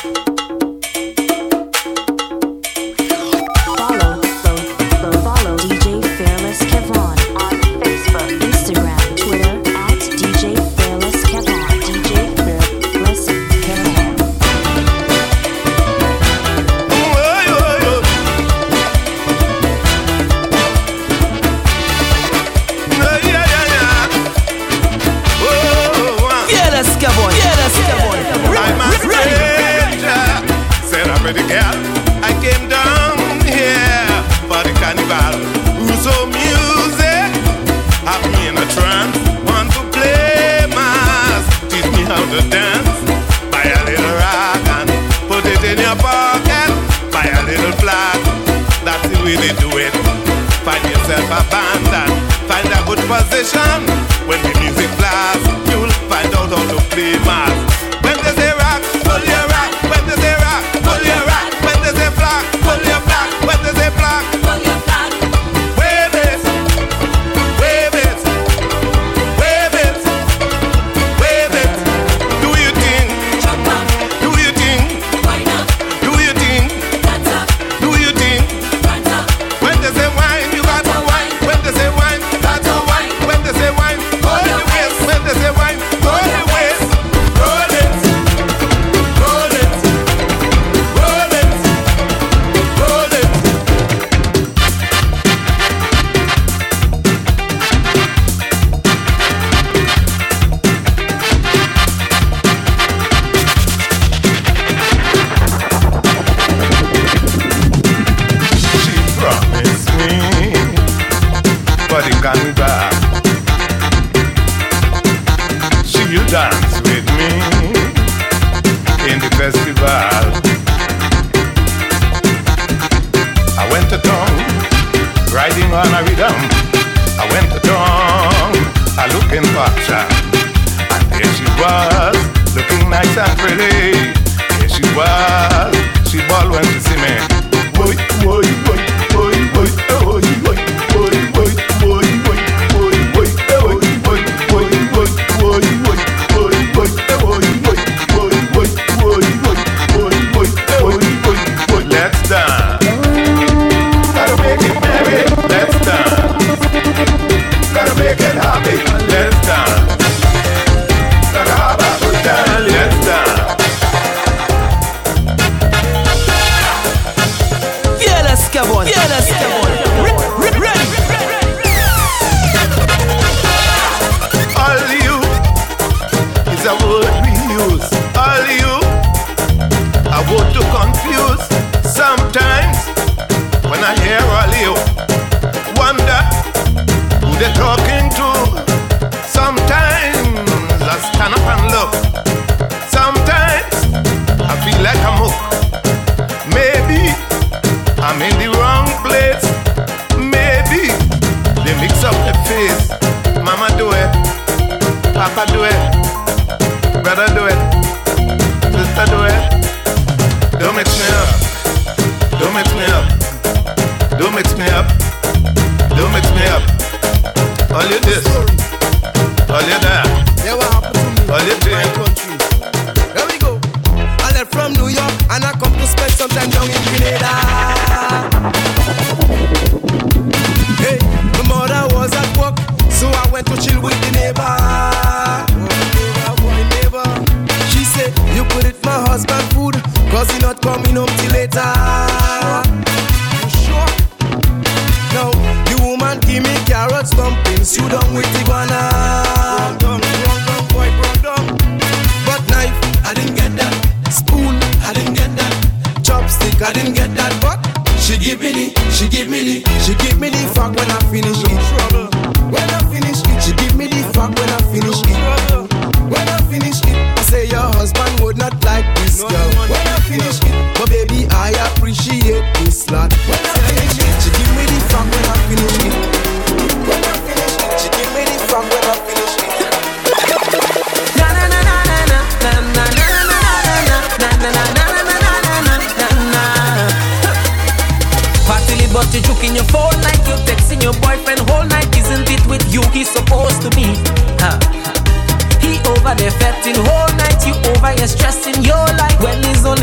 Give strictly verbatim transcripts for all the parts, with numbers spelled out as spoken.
over there fetting whole night. You over here stressing your life. Well, he's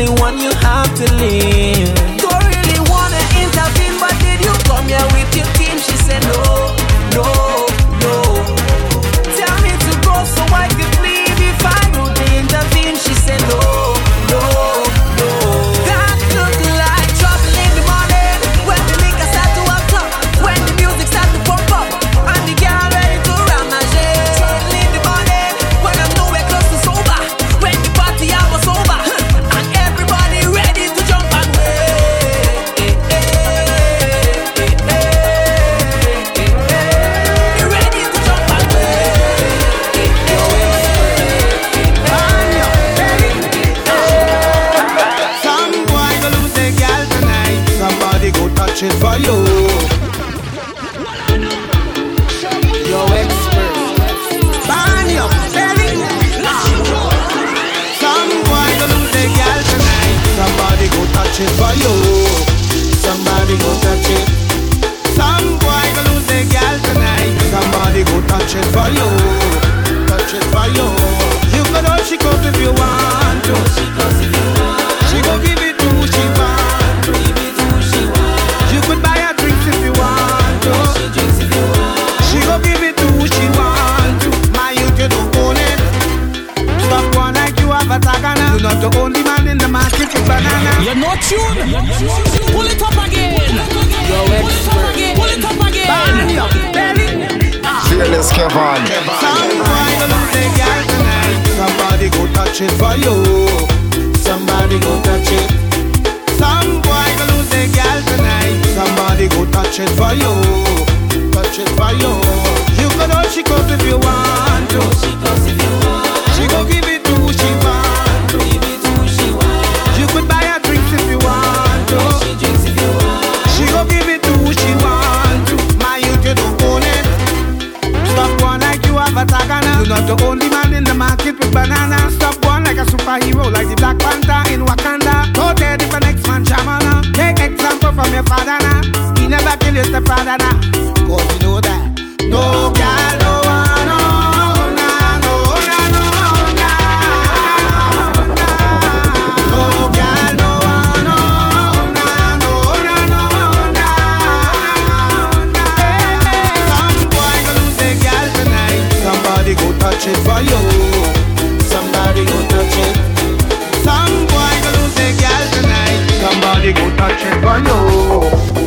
You're not the only man in the market with banana. You're not tuned. Pull it up again. Pull it up again. Pull it up again. Fearless Kevin. Some boy gonna lose their girl tonight. Somebody go touch it for you. Somebody go touch it. Some boy gonna lose their girl tonight. Somebody go touch it for you. Touch it for you. You can hold she close if you want to. She go give it to who she want to. You could buy her drinks if you want to. She go give it to who she want to. My youth, you don't own it. Stop one like you have a tagana. You're not the only man in the market with banana. Stop one like a superhero, like the Black Panther in Wakanda. Go there if the next man Jamana. Take example from your father now. He never kill his stepfather now. Cause you know that. No girl, no one, no, no, no, no, no, no. No girl, no one, no, no, no, no, no, no. Some boy gonna lose their girl tonight. Somebody go touch it for you. Somebody go touch it. Some boy gonna lose their girl tonight. Somebody go touch it for you.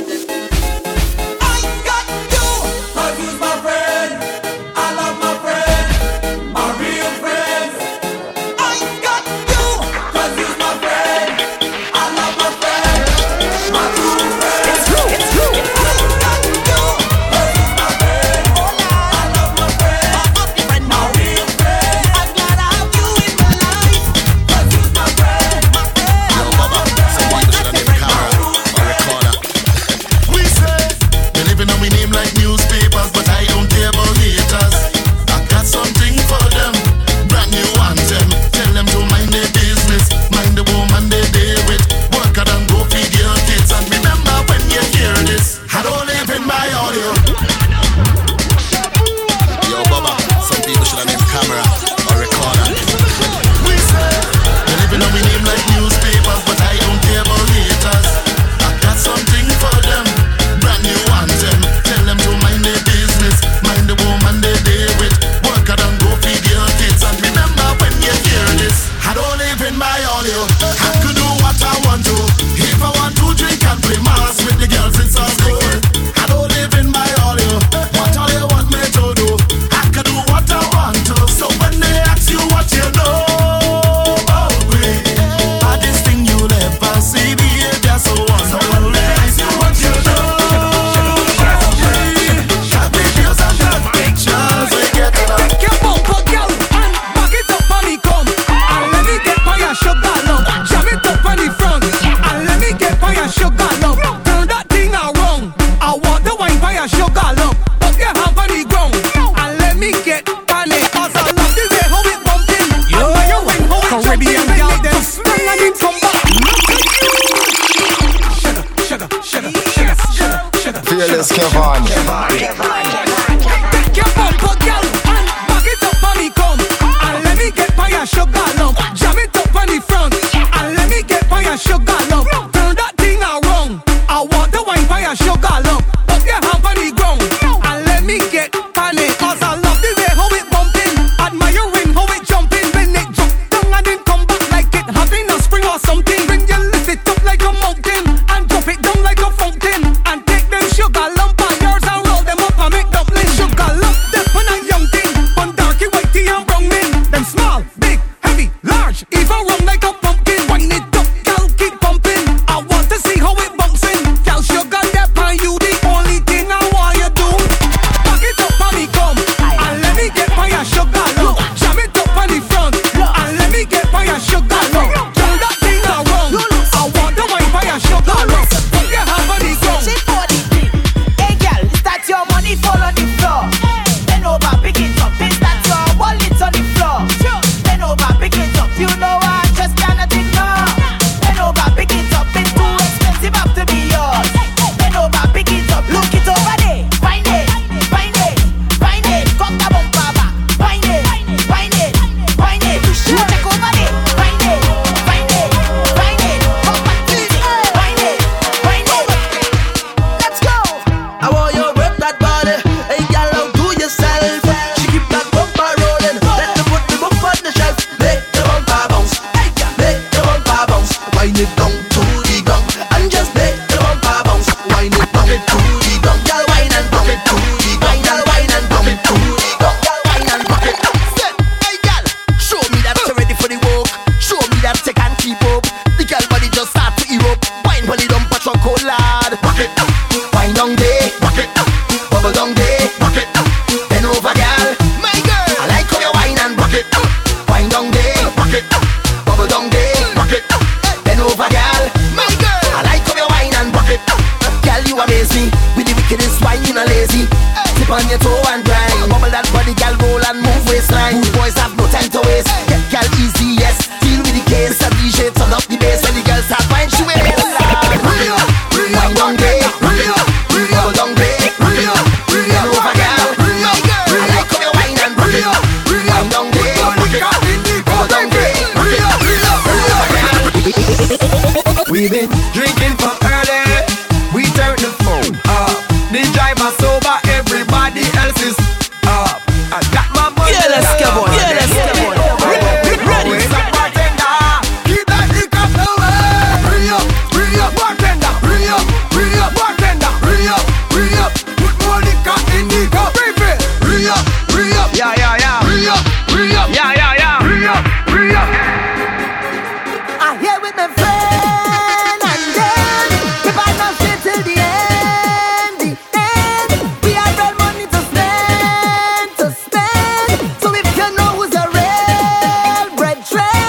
Fearless Kevin. Take your bumper, girl, and back it up on me, come. And let me get by your sugar lump. Jam it up on the front, and let me get by your sugar lump. Turn that thing around. I want the wine by your sugar lump. Put your hand on the ground, and let me get on it. Cause I love the way how it bumping, admiring how it jumping. When it jump down and then come back like it having a spring or something. When you lift it up like a mountain, and drop it down like a fountain. And sugar lump and yours and roll them up and make dumplings. Sugar lump, that when I'm young thing. One darky, whitey and brown men. Them small, big, heavy, large, even round like a pumpkin. Wind it up, girl, keep pumping. I want to see how it bouncing. Girl, sugar that pan you, the only thing I want you do. Back it up and me come, and let me get by your sugar lump. Jam it up on the front, and let me get by your sugar lump. Turn that thing around. I want the wine by your sugar lump. Put your hand on the ground. Your money fall on the floor. Bend over, pick it up. Is that your wallet on the floor? Bend over, pick it up. You know I just cannot ignore. Bend over, pick it up. It's too expensive up to be yours. Bend over, pick it up. Look it over there. Find it, find it, find it. Come the bumper back. Find it, find it, find it. You check over there. Find it, Wind it down to the ground and just make the bumper bounce. Wind it down to the ground, girl, wine and rock it to the ground, girl, wine and rock it to the ground, girl, wine and rock it. Say, hey girl, show me that you're ready for the work. Show me that you can keep up. The girl body just start to erupt. Wine when it dump a truck, oh lad. Rock it, wine down there, rock it, bubble down there, rock it. Bend over, girl, my girl. I like how you wine and rock it. Wine down there, rock it, bubble down there, rock it. Bend over, girl, my girl. I like how you wine and rock it. Girl, you amaze me with the wickedest wine, you not lazy. Tip on your toe and grind. Bubble that body, girl, roll and move waistline. Good boys have no time to waste. Get girl easy, yes. Deal with the case. A D J turn up the bass when the girls start wine. She will wine down there, bubble down there. Bend over, girl, my girl. I like how you wine and rock it. Wine down there, bubble down there. We've been drinking from early. We turn the phone up. The driver sober, everybody else is up. I got my money. Yeah, let's go on. Yeah, let's go on. Ready? Keep that hiccup away. Bring up, bring up, bartender. Bring up, bring up, bartender. Bring up, bring up. Put more liquor in the cup. Bring up, bring up. Yeah, yeah, yeah. Bring up, bring up. Yeah, yeah, yeah. Bring up, bring up. I hear with my friend and then we buy no shit till the end, the end. We have real money to spend, to spend. So if you know who's a real bread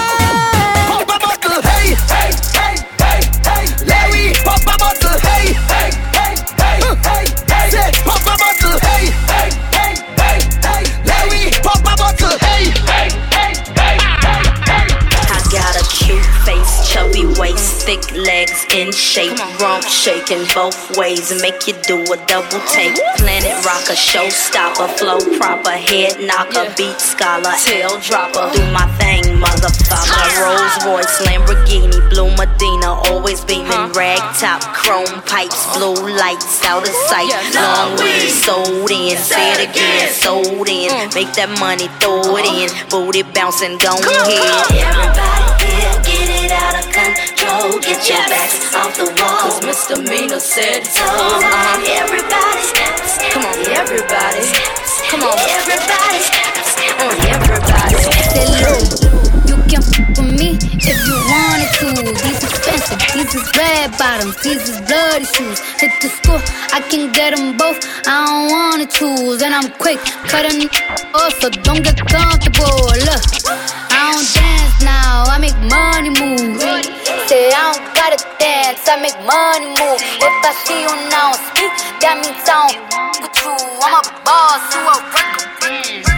trend, Pop a bottle, hey, hey, hey, hey, hey. Larry, pop a bottle, hey, hey, hey, hey, hey, hey. Say, pop a bottle, hey, hey, hey, hey, hey. Larry, pop a bottle, hey, hey, hey, hey, hey, hey. I got a cute face, chubby waist, thick legs in shape, rump shaking both ways, make you do a double take. Planet rocker, showstopper, flow proper, head knocker, beat scholar, tail dropper. Do my thing, motherfucker. Rolls Royce, Lamborghini, blue Medina, always beaming, rag top, chrome pipes, blue lights out of sight. Long way sold in, say it again, sold in. Make that money, throw it in, booty bouncing, don't hit. Everybody here, get it out of control. Get your backs off the wall, cause Misdemeanor said so. Uh-huh. Everybody steps, come on, everybody, come on, everybody steps, on everybody. Say, look, you can f with me if you wanted to. These expensive, these is red bottoms, these is bloody shoes. Hit the store, I can get them both. I don't wanna choose, and I'm quick cutting off, so don't get comfortable. Look, I don't dance now, I make money move. Say I don't gotta dance, I make money move. If I see you now speak, that means I don't f with you. I'm a boss, you a record.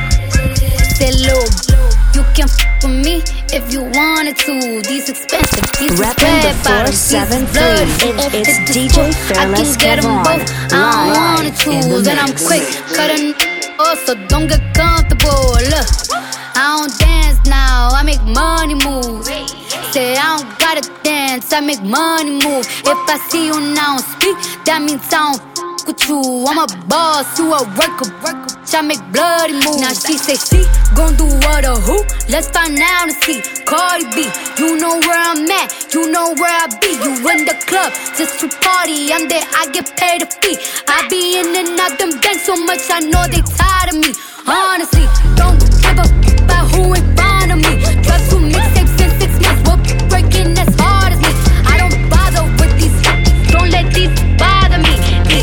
Say, look, you can f with me if you wanted to. These expensive, these is red bottoms, these is bloody. It, it's Hit the D store, J I can Fearless get them both. I don't wanna choose, and I'm quick cutting off, so don't get comfortable. Look, I don't dance now, I make money move. Say I don't gotta dance, I make money move. If I see you now speak, that means I don't f with you. I'm a boss, you a worker, worker. I make bloody moves. Now she say she gon' do what or who? Let's find out and see. Cardi B, you know where I'm at, you know where I be. You in the club just to party, I'm there, I get paid a fee. I be in and out them banks so much, I know they tired of me. Honestly, don't give a f about who in front of me. Drop two mixtapes in six months, what breaking as hard as me. I don't bother with these, don't let these bother me.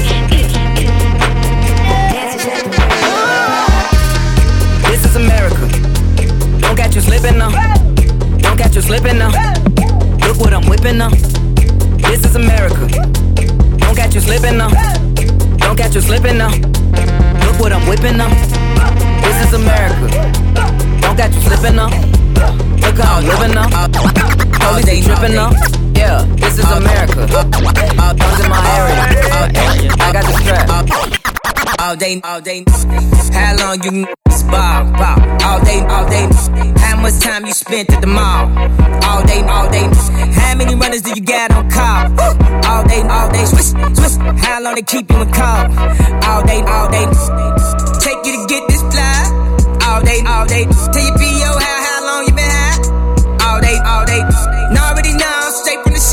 This is America. Don't catch you slipping now. Don't catch you slipping now. Look what I'm whipping now. This is America. Don't catch you slipping now. Don't catch you slipping now. Look what I'm whipping now. This is America. Don't catch you slipping now. Look how I'm living now. Police ain't tripping now. Yeah, this is America. Guns in my area. I got the strap. All day, all day. How long you can spar, pop? All day, all day. How much time you spent at the mall? All day, all day. How many runners do you got on call? All day, all day. Swish, swish. How long they keep you in call? All day, all day. Take you to get this fly. All day, all day. Tell your P O how how long you been high? All day, all day. Now already know, straight from the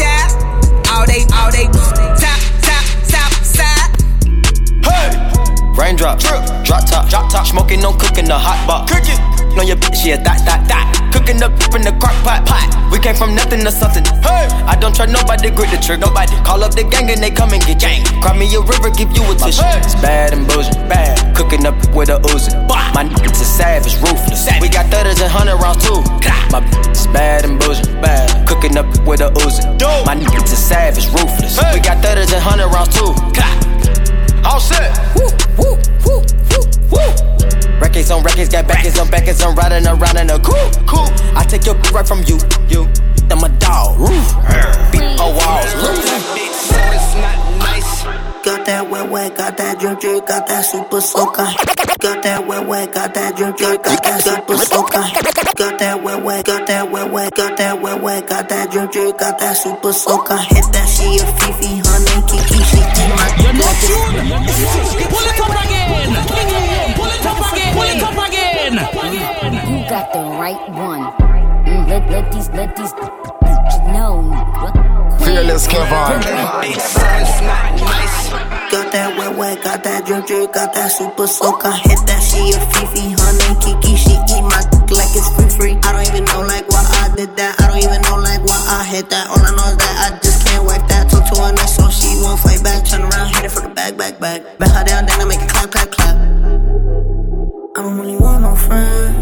drop top, smoking, no cooking the hot pot. Cooking on your bitch, yeah, that, that, that. Cooking up in the crock pot, pot. We came from nothing to something. Hey, I don't trust nobody, grip the trick. Nobody call up the gang and they come and get gang. Cry me a river, give you a tissue. Hey. It's bad and bullshit, bad. Cooking up with a Uzi. My niggas is savage, ruthless. We got thudders and hundred rounds too. My bitch is bad and bullshit, bad. Cooking up with a Uzi. My niggas is savage, ruthless. We got thudders and hundred rounds too. All set. Woo, woo, woo, woo, woo. Records on records, got backers on backers. I'm riding around in a coupe. Cool. I take your right from you. You. I'm a dog. Roof. Beat on walls. It's not nice. Got that wet wet, got that drip drip, got that super soaker. Got that wet wet, got that drip drip, got that super soaker. Got that wet wet, got that wet wet, got that wet wet, got that drip drip, got that super soaker. Hit that she a Fifi, honey, Kiki, she keep my. You're not tuned. Pull it up again. Pull it up again. Pull it up again. You got the right one. Let let these let these know. Fearless Kevon. It's not nice. Got that wet wet, got that drip drip, got that super soaker. Hit that she a Fifi, honey, Kiki, she eat my dick like it's free free. I don't even know like why I did that. I don't even know like why I hit that. All I know is that I just can't wipe that. Talk to her next so she won't fight back. Turn around, hit it for the back, back, back. Back her down, then I make it clap, clap, clap. I don't really want no friends.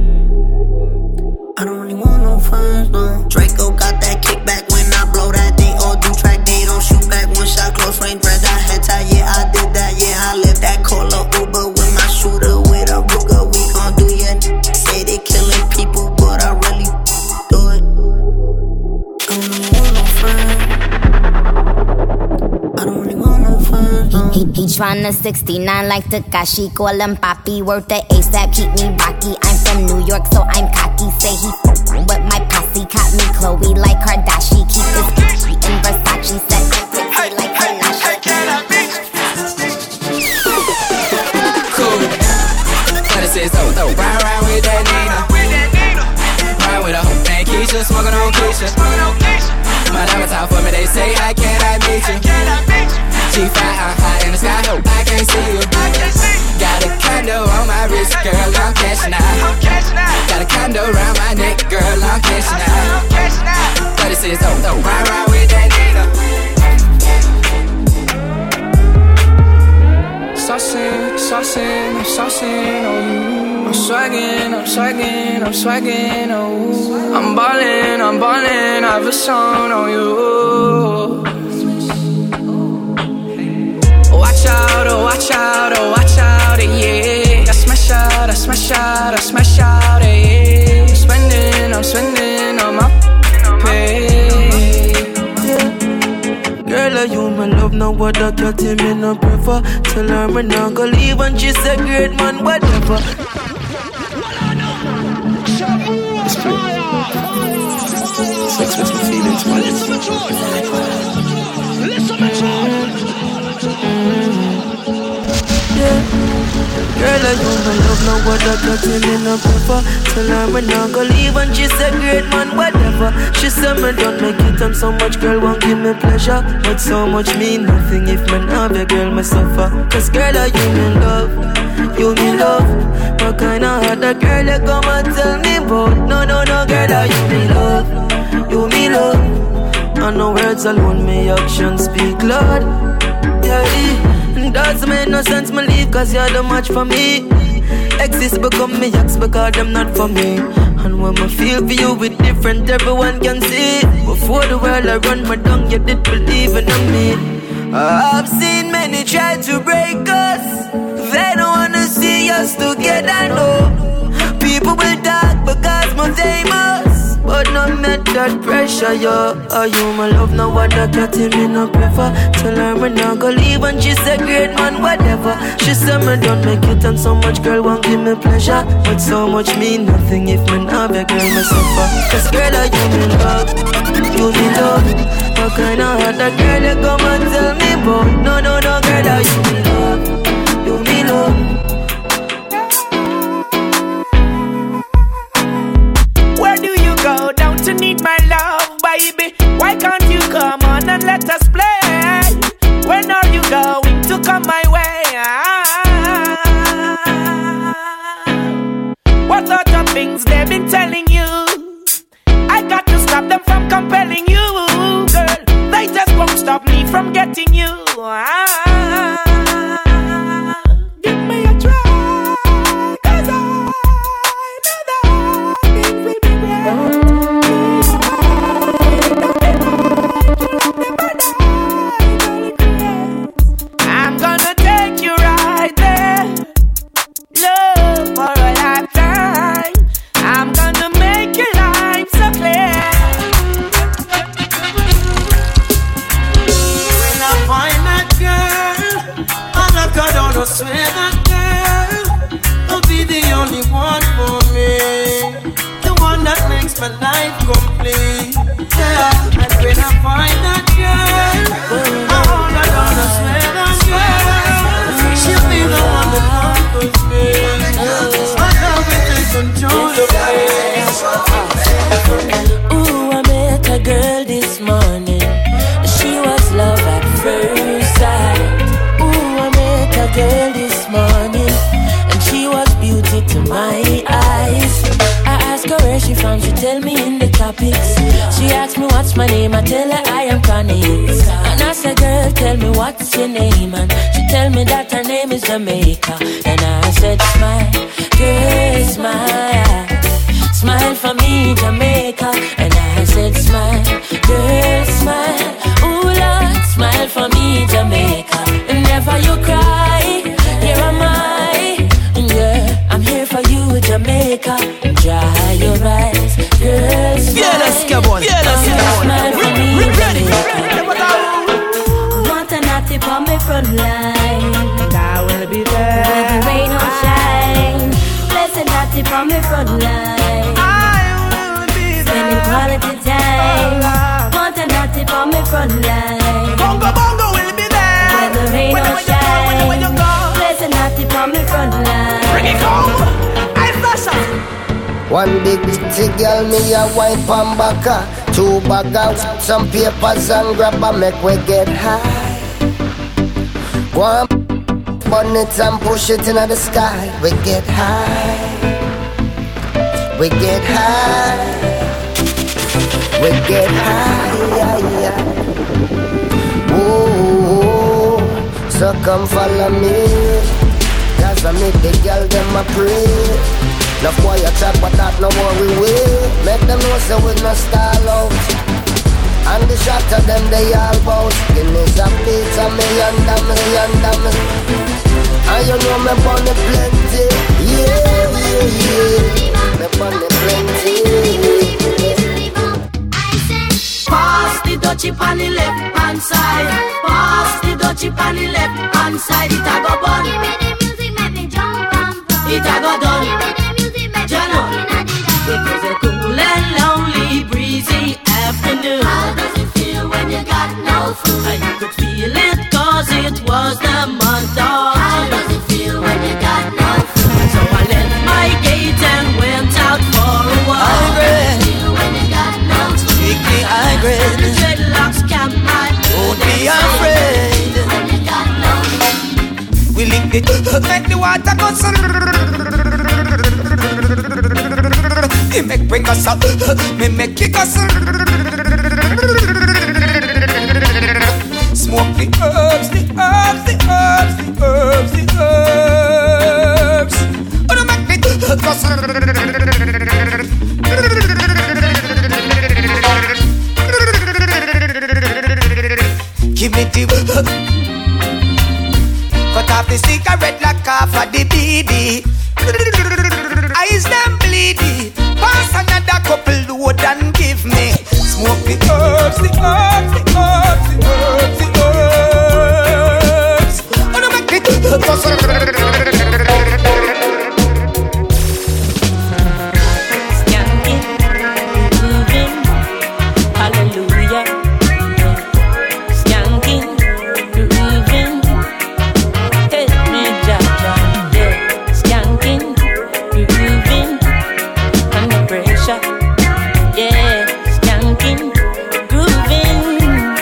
I don't really want no friends, no. Draco got that kickback when I blow that. They all do track, they don't shoot back. One shot, close range, red dot, head tie. Yeah, I did that, yeah, I lived that. Cola Uber with my shooter, with a Ruger. We gon' do ya. Say they killing people, but I really do it. I don't really want no friends. I don't really want no friends, no. He, he tryna sixty-nine like Takashi, call him Papi, worth the ASAP, keep me rocky. I'm from New York, so I'm cocky. Say he f***ing with my posse, caught me Chloe like Kardashian. Keep this Gucci in Versace, said I'm pretty like Kardashian. Cool. Twenty says oh, oh, ride ride with that Nina. Ride with a whole thing, Keisha, smoking on Keisha. My diamonds out for me, they say how can I meet you? G five, I'm high in the sky, hope I can't see you. Got a condo on my wrist, girl, I'm cashing out. Got a condo around my neck, girl, I'm cashing out. thirty-six, oh, oh, ride, ride with that nigga. Saucing, saucing, I'm saucing on you. I'm swagging, I'm swagging, I'm swagging on you. I'm ballin', I'm ballin', I've a song on you. Watch out, oh watch out, oh watch out, yeah. I smash out, I smash out, I smash out, yeah. I'm spending, I'm spending on my pay. Girl, you my love, no other cat in me no prefer. Tell her me not go leave and she say great man, whatever. Sex with my feelings, man. Listen to me, listen to me. Girl, you my love, no other cat in me no prefer. Tell her me not go leave and she say great man, whatever. She said me don't make it, I'm so much girl won't give me pleasure. But so much mean nothing if me have your girl, me suffer. Cause girl, you me love, you me love. What kind of other girl you come and tell me about? No, no, no, girl, you me love, you me love. And no words alone, my actions speak loud. Yeah, it doesn't make no sense me leave, cause you're the match for me. Exes become me ex because them not for me. And when I feel for you with different, everyone can see. Before the world I run my tongue, you did believe in me. I've seen many try to break us. They don't wanna see us together, no. People will talk because we're famous, but not met that pressure, yo. Are you my love, no other cat in me no prefer. Tell her me not go leave and she say great man, whatever. She said me don't make it and so much girl won't give me pleasure. But so much mean nothing if me have your girl me suffer. Cause girl, are you me love, you me love. What kind of other girl you come and tell me about? No, no, no, girl, are you me love, you me love. Go down to need my love, baby. Why can't you come on and let us play? When are you going to come my way? makes my life complete. Yeah, and when I find that girl, all I wanna swear that girl, she'll be the one that conquers me. My love will take control of me. Ooh, I met a girl this morning. She was love at first sight. Ooh, I met a girl this morning, and she was beauty to my eyes. I asked her where she from, she tell me in the topics. She asked me what's my name, I tell her I am Connie. And I said, girl, tell me what's your name, and she tell me that her name is Jamaica. And I said, smile, girl, smile, smile for me, Jamaica. And I said, smile, girl, smile, ooh Lord, smile for me, Jamaica. And never you cry, here am I, yeah, I'm here for you, Jamaica. Dry your eyes, girl, smile. Yeah, let's get one. Yeah, let's get one. Smile for me, ready, Jamaica. Want a natty on my front line. I will be there. When the rain or shine. Blessed natty on my front line. I will be there. Spending quality time. Want a natty on my front line. Bongo bongo will be there. When the rain when, or when shine. You go, when, you go. Blessed natty on my front line. Bring it home. I flash up. One big big girl, me a wipe and baka. Two bags, some papers and grab a make we get high. Go on, burn it and push it into the sky. We get high. We get high. We get high. Yeah, yeah. Ooh, so come follow me. Cause I make the girl them a pray. No boy a chat but that no worry way. Make them know so we no stall out. And the shot of them they all bout. Guineas a beat a million damn million damn. And you know me bunny plenty. Yeah, yeah, yeah. Me bunny plenty. Pass the dutchie on the left hand side. Pass the dutchie on the left hand side. It a go bun. Give me the music, make me jump and pump. It a go done. Give me the music, make me Jano. jump and It was a cool and lonely, breezy afternoon. How does it feel when you got no food? I could feel it cause it was the month of How June. does it feel when you got no food? So I left my gate and went out for a walk. How does it feel when you got no food? Strictly high grade. The dreadlocks camp my Don't be afraid. When you got no food. We lick it, make the water go so. He make break us up, me make kick us. Smoke the herbs, the herbs, the herbs, the herbs, the herbs. Oh, no, make the go so. Give me the. Cut off the cigarette like off of the B D. Eyes them bleedy. Pass another couple load and give me. Smoke the herbs, the herbs, the herbs, the herbs, the herbs. Oh no, make it Skanking, moving, hallelujah. Skanking, moving, help me, Jaja. Yeah, skanking, moving, under pressure. Yeah, skanking, grooving.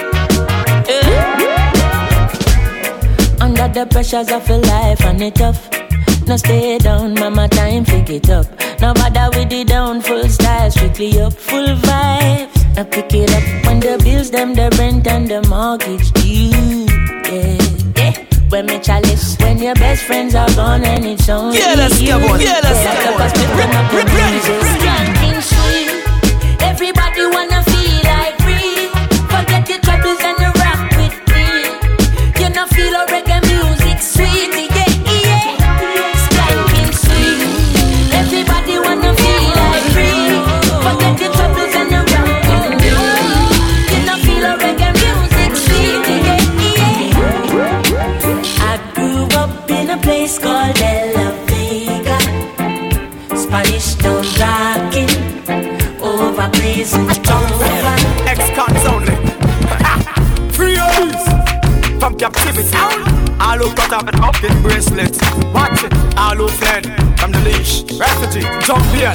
Yeah. Under the pressures of your life and it tough. No stay down, mama, time pick it up. No bother with the down, full style, strictly up, full vibes. Now pick it up when the bills, them, the rent and the mortgage due. Yeah, yeah. When me chalice, when your best friends are gone and it's only yeah, let's you. get one. Yeah, let's yeah, get one. Skanking sweet, everybody wanna feel like free. Forget your troubles and you rock with me. You know feel a reggae music sweet, yeah, yeah. Skanking sweet, everybody wanna feel like free. Forget your troubles and you rock with me. You know feel a reggae music sweet, yeah, yeah. I grew up in a place called La Vega, Spanish town rocking. from captivity. All who cut off up in bracelets. Watch it, all who fled from the leash. Refugee, jump here.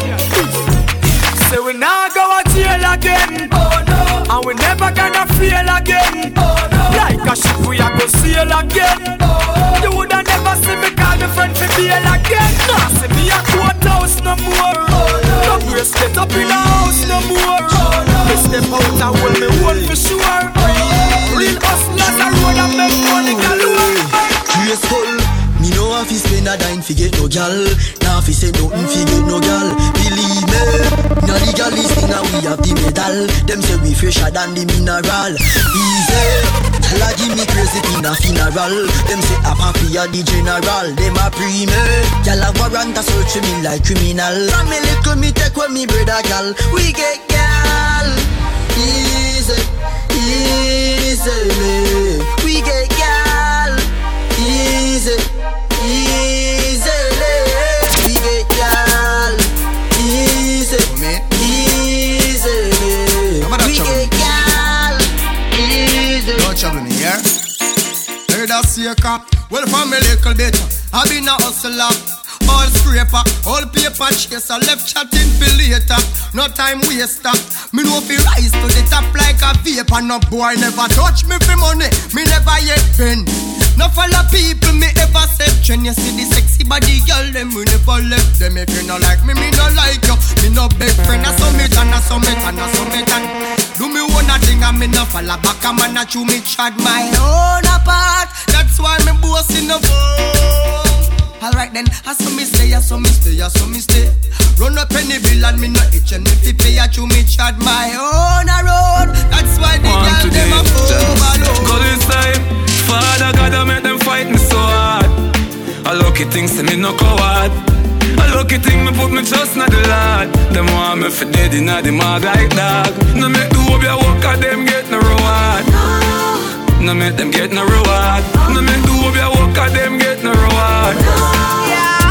Say we now go to jail again. Oh no. And we never gonna feel again. Oh no. Like a ship we a go sail again. Oh. You woulda never see me call me friend for bail again. Nah, see me a courthouse no more. Oh no. No bracelet up in the house no more. Oh no. Me step out and hold me one for sure. Real hustlers a road and make money galore. Graceful, me know if you spend a dime fi get no gal. Now fi say nothing fi get no gal. Believe me, now the gal is thing and we have the medal. Them say we fresher than the mineral. Easy, gal a give me crazy in a funeral. Them say a papi a the general. Them a pre me, gal a warrant a search me like criminal. From me little me take with me brother gal. We get gal. Easy, easy, we get gal. Easy, easy, we get gal. Easy, easy, we get gal. Easy. Don't trouble me, yeah? Heard that circle? Well, from a little bit, I been a hustler. All scraper, all paper chaser, left chatting for later. No time waster. Me know fi rise to the top like a vapor. No boy never touch me for money. Me never yet been. No follow people me ever said. When you see the sexy body girl, them we never left them. If you no like me, me no like you. Me no big friend, I summit and I summit and I summit and do me one a thing and me no follow back. A man a chew me chad my own apart. That's why me boss in the phone. Alright then, I saw me stay, I saw me stay, I saw me stay. Run up any bill and me no itch and if you pay, I chew me chad my own a road. That's why the girl them a overload. Go this time, Father God I make them fight me so hard. A lucky thing say me no coward. A lucky thing me put me trust in the Lord. Them want me for dead in the mag like dog. No make the hope ya work at them get no reward. No make them get no reward. No make the hope ya work at them get no reward. Yeah.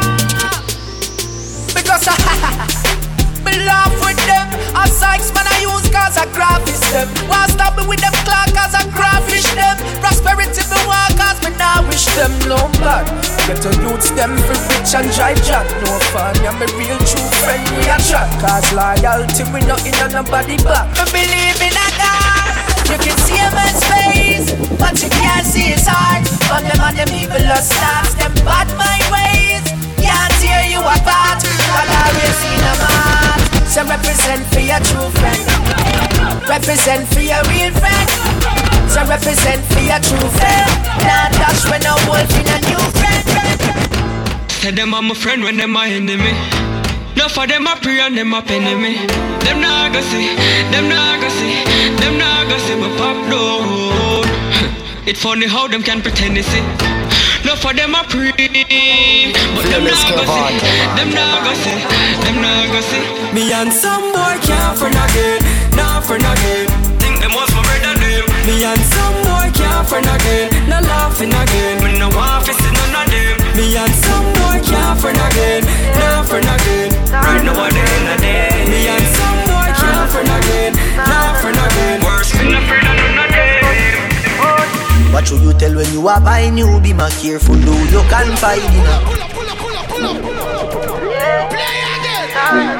Because I me laugh with them. A Sykes man I use cause I graphish them. Why stop me with them clock cause I graphish them. Prosperity me want cause me now wish them no bad. Get to youths them for rich and dry jack. No fun, yeah me real true friend we a chat. Cause loyalty we not in on nobody back. Me believe in a God. You can see a man's face, but you can't see his heart. But them and them evil stars, them bad mind ways can't tear you apart. But I will see them heart. So represent for your true friend. Represent for your real friend. So represent for your true friend. Not touch when no wolf in a new friend. Say them are my friend when them are enemy. No for them a pray and them a penny me. Them nah go see, them nah go see, them nah go see me pop down. It funny how them can pretend to see. No for them a pray, but them nah go see, them nah go see, them nah go see. Me and some boy can't friend again, nah friend again. Think them was my brother name. Me and some boy can't friend again, nah laughing again. Me no want to see none of them. Me and some boy can't friend again, nah friend again. Right now at the end of the day. Me and some boy can't friend again, nah friend again. Worse than a friend and none of them. What should you tell when you are buying you? Be more careful, do you can find it. Pull up, pull up, pull up, pull up. Play again.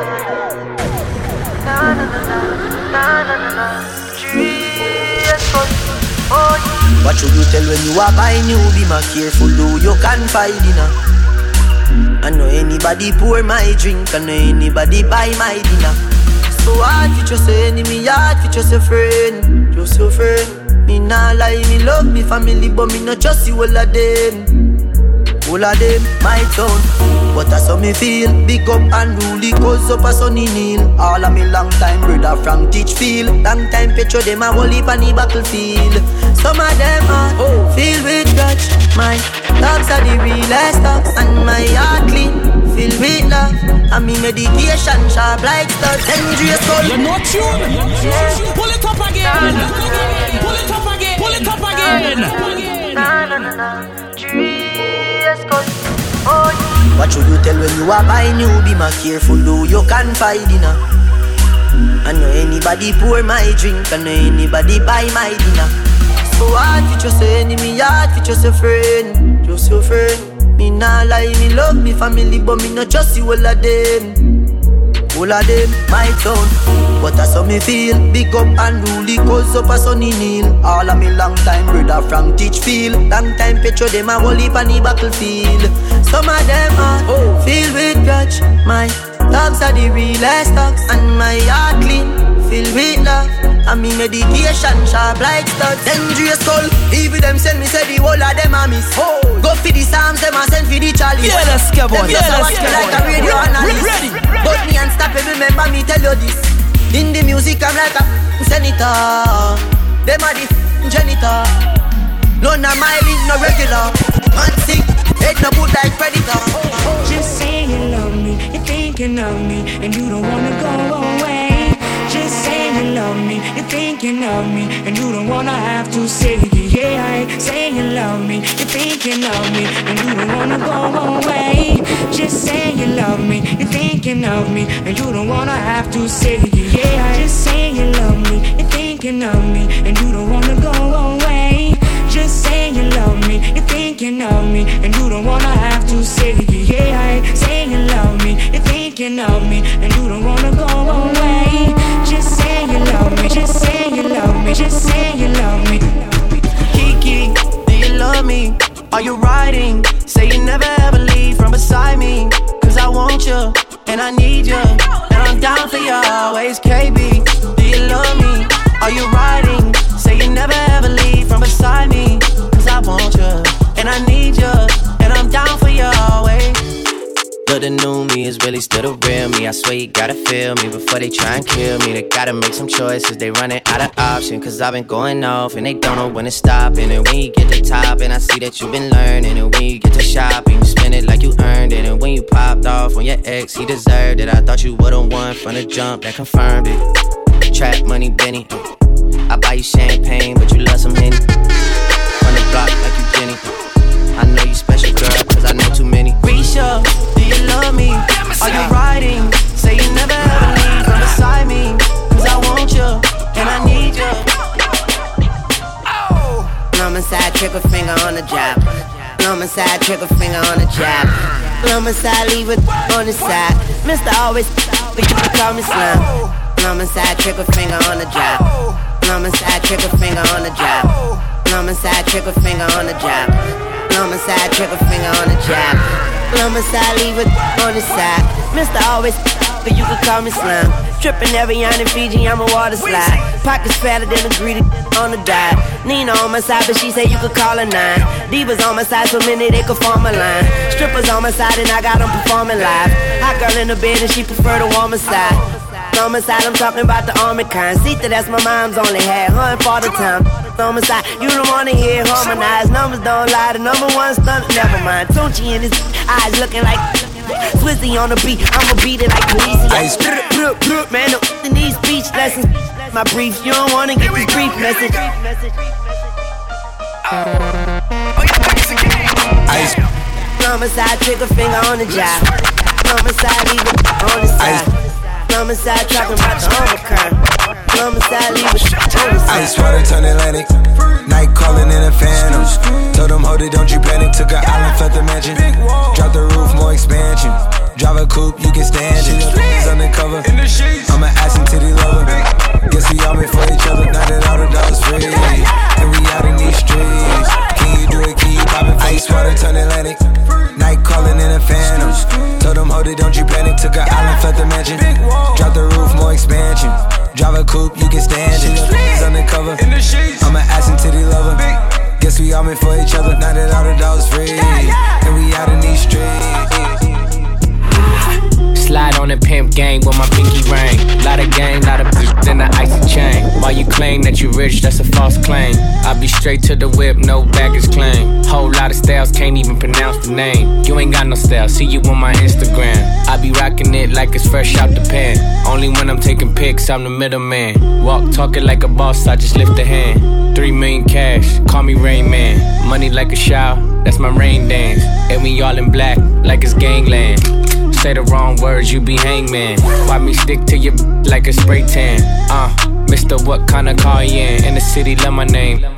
What should you tell when you are buying you? Be more careful, do you can find it. I know anybody pour my drink, I know anybody buy my dinner. So hard for just an enemy, hard for just a friend, just your friend. Me nah lie, me love me family, but me not trust you all of them. All of them, my town. But that's how me feel. Big up and rule, cause up a sunny kneel. All of me long time brother from Teachfield. Long time petro them a whole heap on the battlefield. Some of them are oh. filled with grudge. My dogs are the realest dogs. And my heart clean, filled with love. And me medication sharp like studs. Dangerous soul. You're not tuned. Yeah. Pull it up again. Pull it up again. Pull it up again. Na na na na. Yes, cause oh. What should you tell when you are buying you? Be more careful, do you can find dinner. I know anybody pour my drink, I know anybody buy my dinner. Oh, heart fit just your enemy, heart fit just your friend, just your friend. Me nah lie, me love me family, but me not just see all of them. All of them, my town. But that's how me feel. Big up and rule, cause up a sunny kneel. All of me long time brother from Teachfield. Long time petro them a whole heap on the battlefield. Some of them are oh. filled with grudge. My dogs are the realest dogs. And my heart clean, filled with love. And me meditation sharp like studs. Dangerous skull, even them send me say the whole of them a miss. Oh. Go for the Psalms, them a send for the chalice. Yeah, let's get one. Them Yeah, just a let's watch me get like one. a radio analyst. Ready. But me and stop it, remember me tell you this. In the music I'm like a senator. Them are the f***ing janitor. None of my is no regular. Man sick, head no good like predator. Just say you love me, you're thinking of me, and you don't wanna go away. Just say you love me, you're thinking of me, and you don't wanna have to say it. Yeah, I say you love me, you're thinking of me, and you don't wanna go away. Just say you love me, you're thinking of me, and you don't wanna have to say it. Yeah, I just say you love me, you're thinking of me, and you don't wanna go away. Just say you love me, you're thinking of me, and you don't wanna have to say it. Yeah, I say you love me, you're thinking of me, and you don't wanna go away. Just say you love me, just say you love me, just say you love me. Kiki, do you love me? Are you riding? Say you never ever leave from beside me. Cause I want you, and I need you, and I'm down for you always. K B, do you love me? Are you riding? Say you never ever leave from beside me. Cause I want you, and I need you, and I'm down for you always. But the new me is really still the real me. I swear you gotta feel me before they try and kill me. They gotta make some choices, they running out of options. Cause I've been going off and they don't know when to stop. And then when you get to top and I see that you've been learning. And when you get to shopping, you spend it like you earned it. And when you popped off on your ex, he deserved it. I thought you would've won from the jump, that confirmed it. Trap money, Benny. I buy you champagne, but you love some Henny. On the block like you Jenny. I know you special, girl, cause I know too many. Risha, do you love me? Are you riding? Say you never ever leave from beside me. Cause I want you, and I need you. Homicide, trigger finger on the job. Homicide, trigger finger on the job. Homicide, leave it on the side. Mister always, but you can call me Slim. Homicide, trigger finger on the job. Homicide, trigger finger on the job. Homicide, trigger finger on the job. Homicide, trigger finger on the job. Homicide, leave it on the side. Mister always, but you can call me Slim. Trippin' every yarn in Fiji, I'm a water slide. Pockets fatter than a greedy on the dive. Nina on my side, but she say you could call her nine. Divas on my side, so many they could form a line. Strippers on my side, and I got them performing live. Hot girl in the bed, and she prefer the warmer side. On my side, I'm talking about the army kind. Sita, that's my mom's only had, her and father time. On my side, you don't wanna hear harmonized. Numbers don't lie, the number one stunt, never mind. Tunchi in his eyes looking like Swizzy on the beat, I'ma beat it like Khaleesi. Man, no in these speech lessons. My brief, you don't wanna get this brief message. Ice. Homicide, trigger finger on the job. Homicide, leave it on the side. Homicide, talking about the overcurrent. Homicide, leave it on the side. Ice water turn Atlantic. Night calling in a phantom. Told them, hold it, don't you panic. Took an island, felt the mansion. Drop the roof, more expansion. Drive a coupe, you can stand it. He's undercover. I'm an ass and titty lover. Guess we all made for each other. Now that all the dogs free, and we out in these streets. Can you do it? Can you pop it? Ice water turn Atlantic. Night calling in a phantom. Told them, hold it, don't you panic. Took an island, felt the mansion. Drop the roof, more expansion. Drive a coupe, you can stand it. He's undercover. I'm an ass and titty lover. Guess we all made for each other. Now that all the dogs free, and we out in these streets. Slide on the pimp gang with my pinky ring. Lot of gang, lot of bitches in the icy chain. While you claim that you rich, that's a false claim. I be straight to the whip, no baggage claim. Whole lot of styles, can't even pronounce the name. You ain't got no style, see you on my Instagram. I be rocking it like it's fresh out the pan. Only when I'm taking pics, I'm the middleman. Walk talking like a boss, I just lift a hand. Three million cash, call me Rain Man. Money like a shower, that's my rain dance. And we all in black, like it's gangland. Say the wrong words, you be hangman. Why me stick to you like a spray tan? Uh, Mister What kind of car you in? In the city, love my name.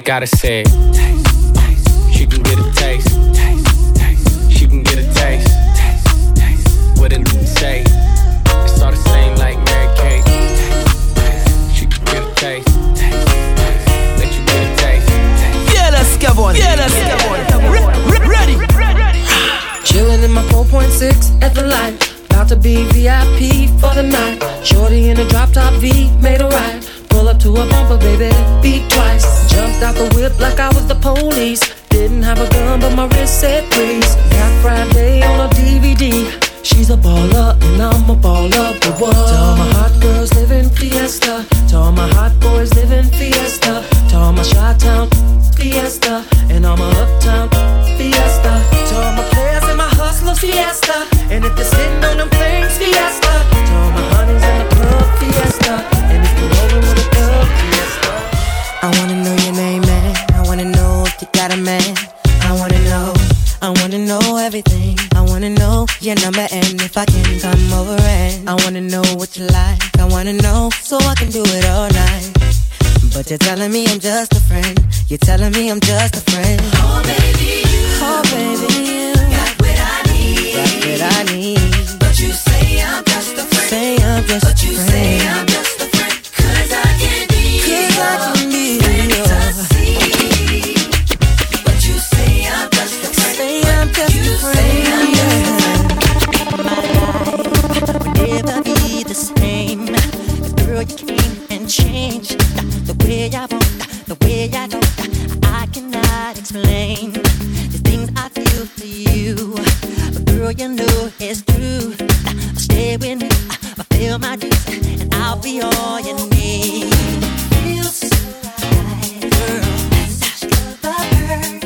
gotta say it. Taste, taste. She can get a taste. Taste, taste. She can get a taste. Taste, taste. What it say? It's all the same like Mary Kate. Taste, taste. She can get a taste. Taste, taste. Let you get a taste. Taste. Yeah, let's get one. Yeah, let's get one. Re- ready. Chillin' in my four point six at the light. About to be V I P for the night. Shorty in a drop top V, made a ride. Pull up to a bumper, baby, beat twice. Jumped out the whip like I was the police. Didn't have a gun, but my wrist said freeze. Got Friday on a D V D. She's a baller, and I'm a baller, but what? To all my hot girls living fiesta. To all my hot boys living fiesta. To all my Chi-Town fiesta. And all my uptown fiesta. To all my players and my hustlers fiesta. And if they're sitting on them things fiesta. To all my honeys in the club fiesta. And if you're rolling with a dub fiesta. I wanna know your name, man. I wanna know if you got a man. I wanna know, I wanna know everything. I wanna know your number and if I can come over and I wanna know what you like. I wanna know so I can do it all night. But you're telling me I'm just a friend. You're telling me I'm just a friend. Oh baby, you, oh baby, you got what I need. Got what I need. But you say I'm just a friend. Say I'm just but a friend. But you say I'm just a friend. Cause I can be. Cause I can be. But you say I'm just a friend. Say I'm just you a friend. Say I'm just a friend. My life will never be the same. Girl, you came and changed the way I want, the way I don't. I cannot explain the things I feel for you. But girl, you know it's true. Stay with me, fulfill my dues, and I'll be all you need. Feels so right, girl. Such a bird.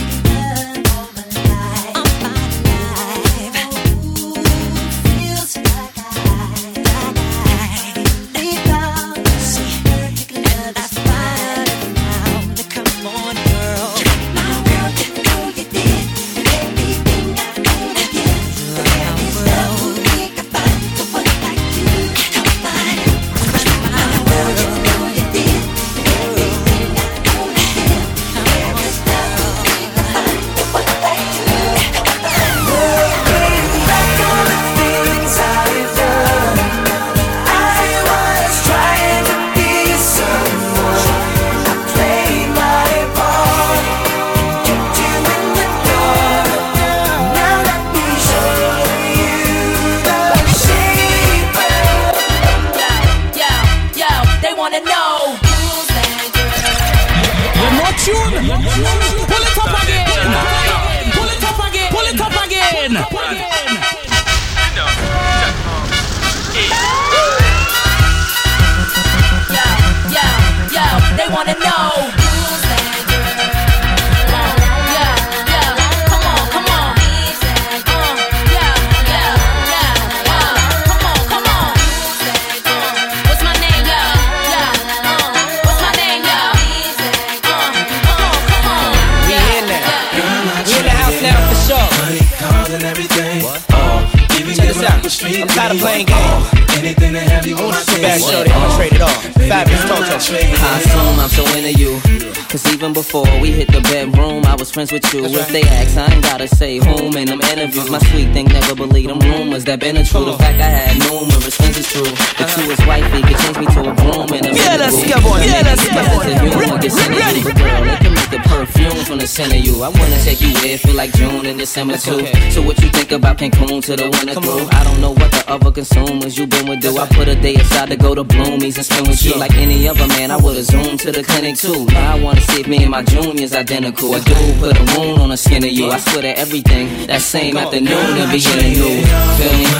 I'm tired of playing games. Anything to have you on my team. Bad shorty, I'ma trade it off. Fabulous, talk to me. I assume I'm so into you. Cause even before we hit the bedroom, I was friends with you. If they ask, I ain't gotta say whom in them interviews. My sweet thing never believed them rumors that been true. The fact I had numerous friends is true. But you as wifey could change me to a groom in a yeah, let's get one. Yeah, let's get one. Ready. But girl, they can make the perfume from the scent of you. I wanna take you where it feel like June and December too. So what you think about Cancun to the winter through? I don't know what the other consumers you been with do. I put a day aside to go to Bloomies and spend with you. Like any other man, I would've zoomed to the clinic too. Now I wanna see if me and my junior's identical. A dude put a wound on the skin of you. I swear to everything that same afternoon and beginning new. Feel me?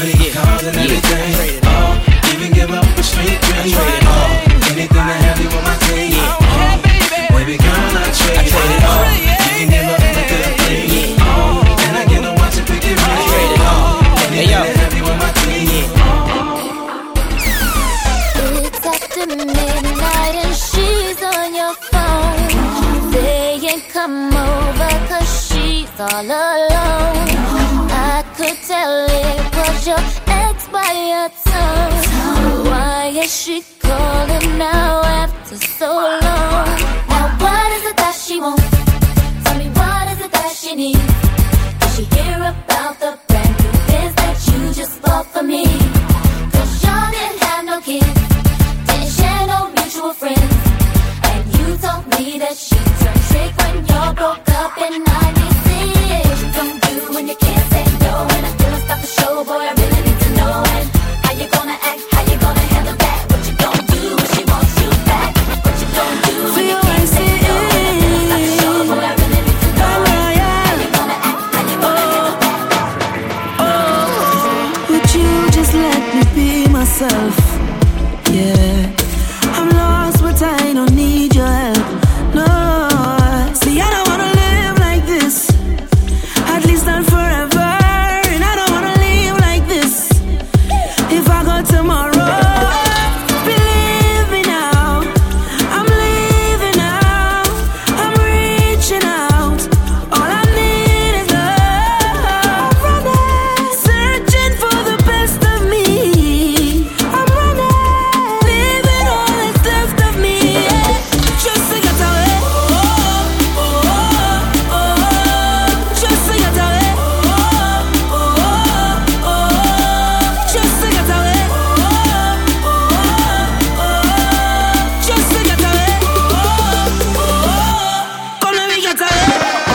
Yeah. Oh, even give up the street dream. Oh, anything to have you on my team. Oh, baby girl, I trade it all. You can give up the good thing. Oh, and I get to watch it pick it right. Trade it all. Anything to have you on my team. It's after midnight and she's on your phone, saying come over cause she's all alone. I could tell it was your ex by your tongue. Why is she calling now after so long? Now what is it that were friends. And you told me that she turned trick when y'all broke up in ninety-six. What you gon' do when you can't say no? And I feel like stop the show, boy, I really need to know. And how you gonna act, how you gonna handle that? What you gon' do when she wants you back? What you gon' do when you can't say no? And I feel like stop the show, boy, I really need to know. And how you gonna act, how you gonna handle that? Oh, would you just let me be myself? Yeah, I'm lost, but I don't need your help. No, see, I don't wanna live like this, at least not forever. And I don't wanna live like this if I go tomorrow. Believe me now, I'm leaving now, I'm reaching out. All I need is love. I'm running, searching for the best of me. I'm running, living all that's left of me. Just to get away. Oh, oh, oh, oh. Just to get away. Oh, oh, oh. Just to get away. Oh, oh, oh. Just to get away. Oh, oh. Come let me get away.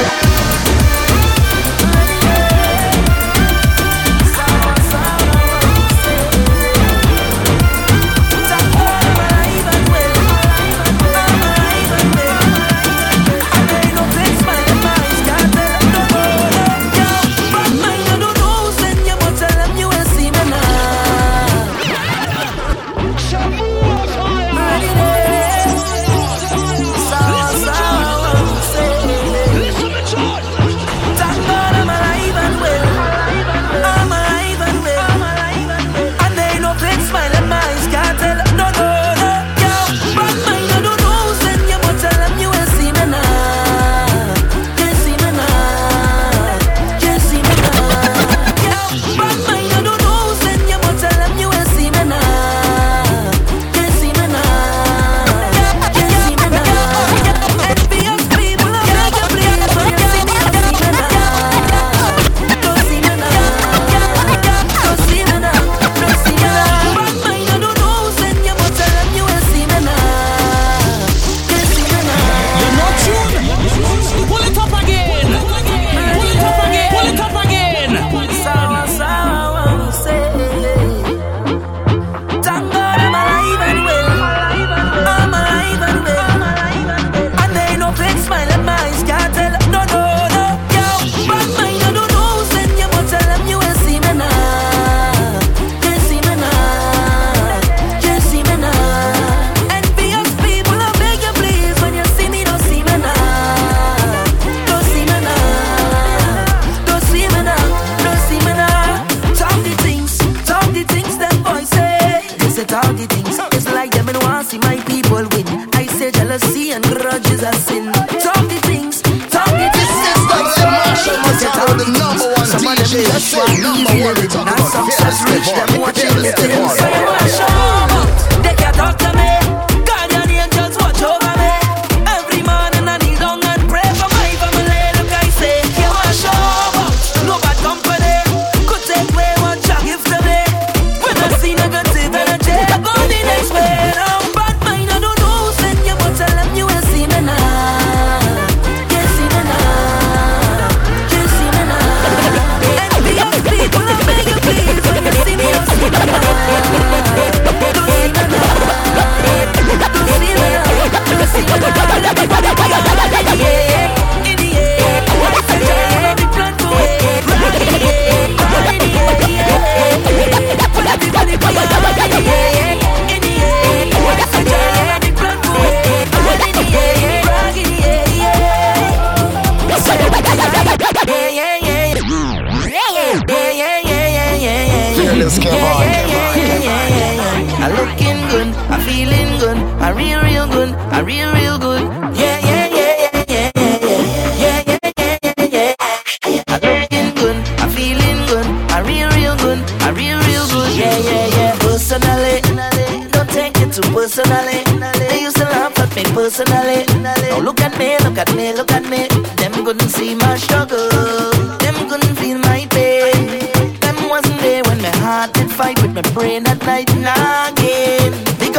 I'm looking good, I'm feeling good, I'm real, real good, I'm real, real good. Yeah, yeah, yeah, yeah, yeah, yeah, yeah, yeah, yeah, yeah, yeah. I'm looking good, I'm feeling good, I'm real, real good, I'm real, real good. Yeah, yeah, yeah. Personally, don't take it too personally. They used to laugh at me personally. Now look at me, look at me, look at me. Them couldn't see my struggle, them couldn't feel my pain. Them wasn't there when my heart did fight with my brain at night and again. Because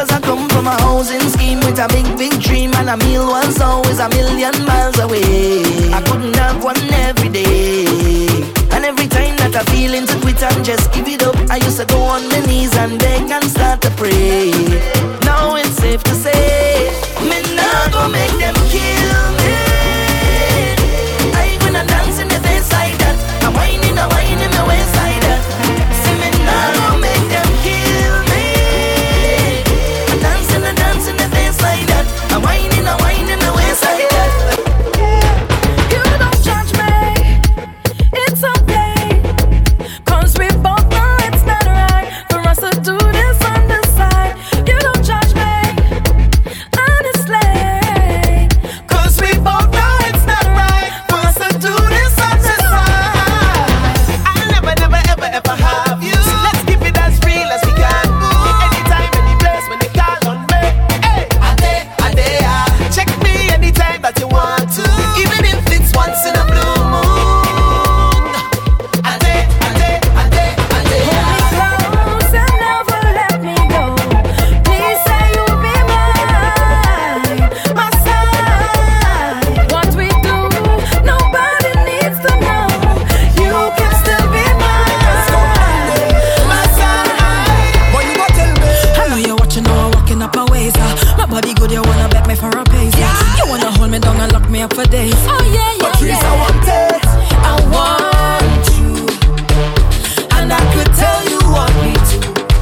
Cause I come from a housing scheme with a big, big dream, and a meal once always a million miles away. I couldn't have one every day. And every time that I feel into quit and just give it up, I used to go on my knees and beg and start to pray. Now it's safe to say, me not go make them kill me. I gonna dance in the face like that, I'm whining, I'm whining my waist like that. See me not go make them kill me. I'm dancing, I'm dancing the face like that, I'm whining, I'm whining my waist like that. You don't judge me, it's okay, 'cause we both know it's not right for us to do this on the side. You don't judge me, honestly, 'cause we both know it's not right for us to do this on the side. I'll never, never, ever, ever have you. So let's keep it as real as we can. Anytime, any place, when they call on me. Hey, I day, I day, ah. Check me anytime that you want to, even if it's once in a blue moon. I day, I day, I day, I day, Hold me close and never let me go. Please say you'll be mine, my side. What we do, nobody needs to know. You can still be mine, my side. What you gonna tell me? I know you're watching, now I'm walking up my ways. Uh. My body good, you wanna bet me for a pace. Yeah. You wanna hold me down and lock me up for days. Oh yeah, yeah, Patrice, yeah. I want it. I want you, and I could tell you want me to.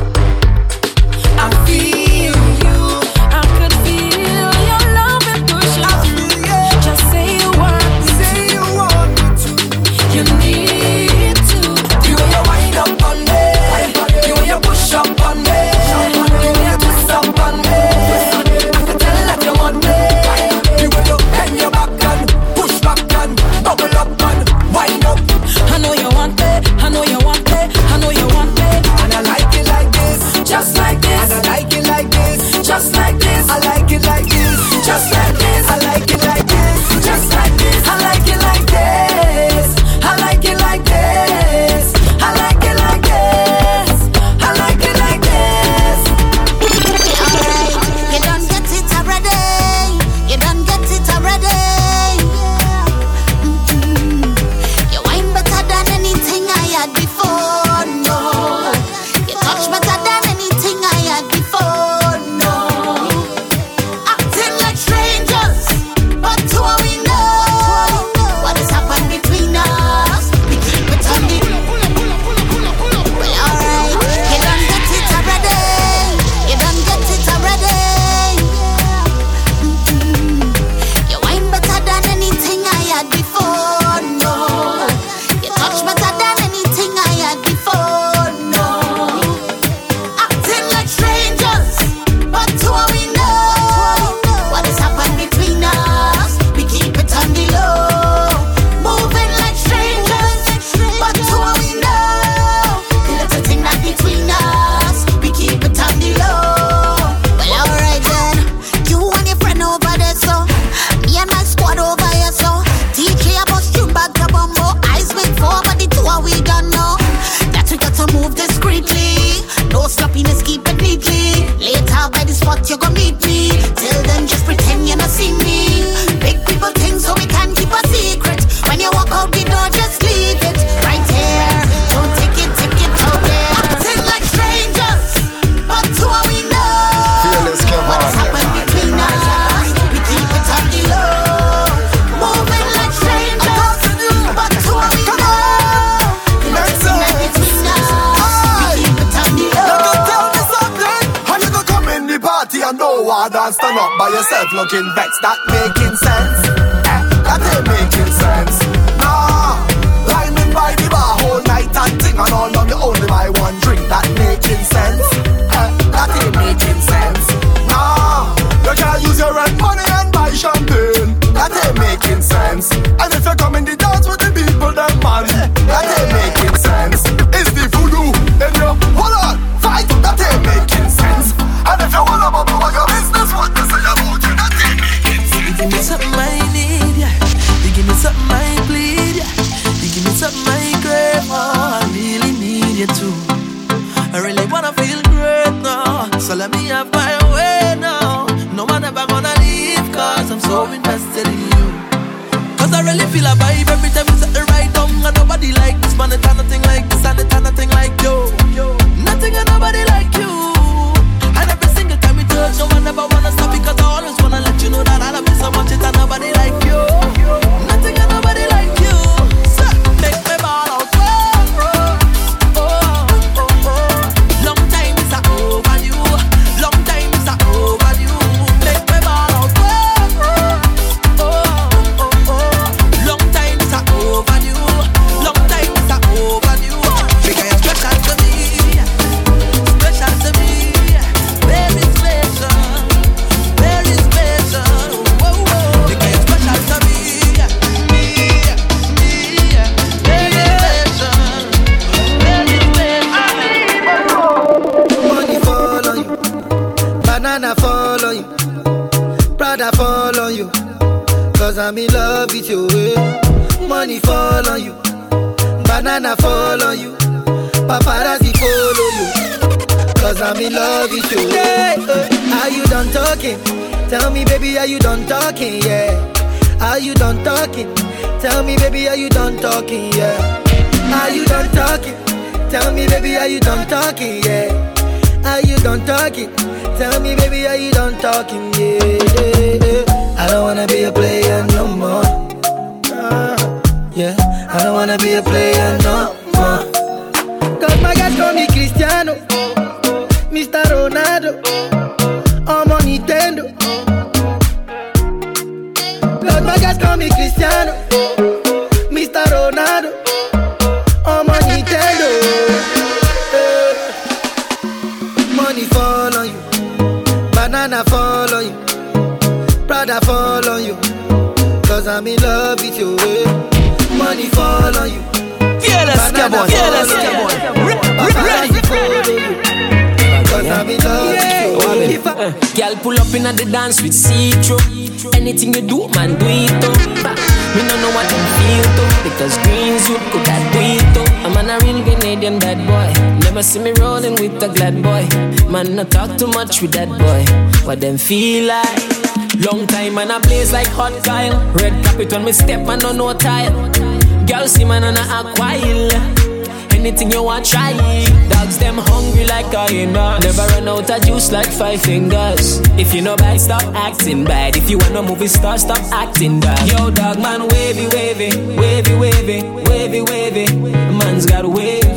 I feel you. I could feel your love and pushing I feel you. Just say you want me Say you want me to. You need to. You when you wind up on me, you when you push up on me, you when you twist up on me. I can tell that you want me. You when you bend your back and push back and bubble up and wind up. I know you want it, I know you want it, I know you want it. And I like it like this, Just like this, and I like it like this, just like this, I like it like this, just like this, I like it like this, just like this. I like it like this, I like it like this, I like it like this, I like it like this. Alright, you done get it already. You done get it already. Mm-hmm. You wine better than anything I had before. No, you touch better than anything I had before. No, acting like strangers, but who are we know? What has happened between us? We keep it on the. Well, alright, you done get it already. You done get it already. Mm-hmm. You wine better than anything I had before. No, you touch better than anything I had before. No, acting like strangers, but who are we know? What has happened between us? We keep it on the low. Moving like strangers, but who are we know? The little thing that between us, we keep it on the low. Well, alright then, you and your friend over there, so me and my squad over here, so D J about you back to bumbo. Eyes wait for, but the two are we done now. That we got to move discreetly. No sloppiness, keep it neatly. Later by the spot you gon' meet me. Till then just pretend you not see me. Big people think so we can keep a secret. When you walk out the door, just leave it right here. Don't take it, take it out there. Acting like strangers, but who are we know? Fearless What has happened between us? We keep it on the low. Moving like strangers, but who are we know? The little thing that between us, we keep it on the You low. can tell me something. How you gonna come in the party and no one dance, stand up by yourself looking vexed? That making sense? Eh, that ain't making sense. Nah, lining by the bar whole night and ting and all of you only buy one drink. That making sense? Eh, that ain't making sense. Nah, you can't use your rent money and buy champagne. That ain't making sense. And if you come in the dance with the people, them man, that ain't making sense. It's the voodoo in your hold on, fight. That ain't making sense. And if you wanna bubble about your business, what they say about you, that ain't making sense. You give me something I need, yeah. You give me something I bleed, yeah. You give me something I crave, oh, I really need you too. I really wanna feel great now, so let me have my way. so invested in you. Cause I really feel a vibe every time you set the right down. And nobody like this man, it's nothing like this, and it's nothing like you. Nothing and nobody like you. And every single time we touch, no one ever wanna stop, because I always wanna let you know that I love you so much, it's nobody like you. Nothing and nobody like you. So make me ball out. Oh, oh, oh, oh. Long time is a over you. Long time is a over you. Make me ball out. Oh, oh, oh, oh. Long time is a over you. Long time is a over you. Because you're special to me. Special to me. Very special. Very special. Whoa, whoa. Because you're special to me. Me, me. Very special. Very special. Money fall on you, banana fall on you, Prada fall on you, cause I'm in love with you. eh. Money fall on you, banana fall on you, paparazzi follow you, cause I'm in love with you. eh. Eh, Are you done talking? Tell me baby, are you done talking? Yeah. Are you done talking? Tell me baby, are you done talking? Yeah. Are you done talking? Tell me baby, are you done talking? Yeah. Are you done talking? Tell me baby, are you done talking? Yeah, yeah, yeah. I don't wanna be a player no more. Uh, yeah, I don't wanna be a player no more. Cause my guys call me Cristiano, Mister Ronaldo, I'm on Nintendo. Cause my guys call me Cristiano, Mister Ronaldo, I'm on Nintendo. Eh. Money fall on you, banana fall on you, Prada fall on you, cause I'm in love with you. eh. Money fall on you, Fearless, come on, fearless, come on. paparazzi follow you, cause I'm in love with you. If I- Girl pull up in at the dance with see-through. Anything you do, man, do it too. Me no know what you feel too, because greens you could that do it too. I'm on a real Canadian bad boy. Never see me rolling with a glad boy. Man, not talk too much with that boy. What them feel like? Long time and a blaze like hot Kyle. Red carpet when me step and no no tile. Girl see man and a act wild. Anything you want, try. Dogs them hungry like hyena. Never run out of juice like five fingers. If you know bad, stop acting bad. If you want a movie star, stop acting bad. Yo, dog man, wavy, wavy, wavy, wavy, wavy, wavy. Man's got waves.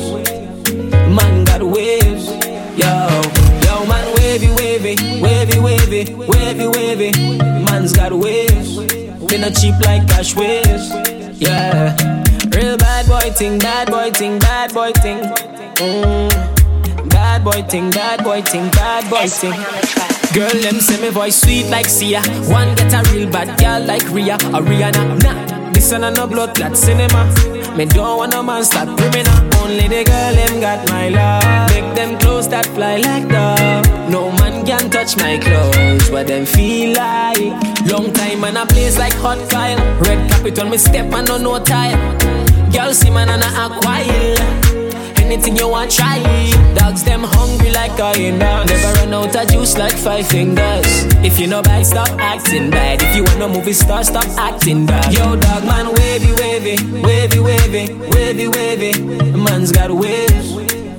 Man got waves. Yo, yo, man, wavy, wavy, wavy, wavy, wavy, wavy. Man's got waves. We not cheap like cash waves. Yeah. Real bad boy thing, bad boy thing, bad boy thing. Mm. Bad boy thing, bad boy thing, bad boy thing. Girl, them say me voice sweet like Sia. One get a real bad girl like Rhea or Rihanna. Nah, this one a no blood clot cinema. Me don't want no man start criminal. Only the girl them got my love. Make them clothes that fly like dove. No man can touch my clothes. What them feel like? Long time and a place like hot Kyle. Red carpet on me step and no no tile. Girl see man and a act wild. Anything you want, try. Dogs them hungry like hyena. Never run out of juice like five fingers. If you know bad, stop acting bad. If you want a movie star, stop acting bad. Yo, dog man, wavy, wavy, wavy, wavy, wavy, wavy. Man's got waves.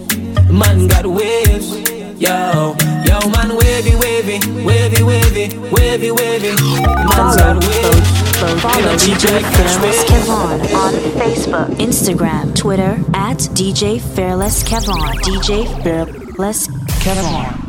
Man got waves. Yo, yo, man, wavy, wavy, wavy, wavy, wavy, wavy. Man's got waves. Follow D J Fearless Kevon on Facebook, Instagram, Twitter at D J Fearless Kevon. D J Fearless Kevon.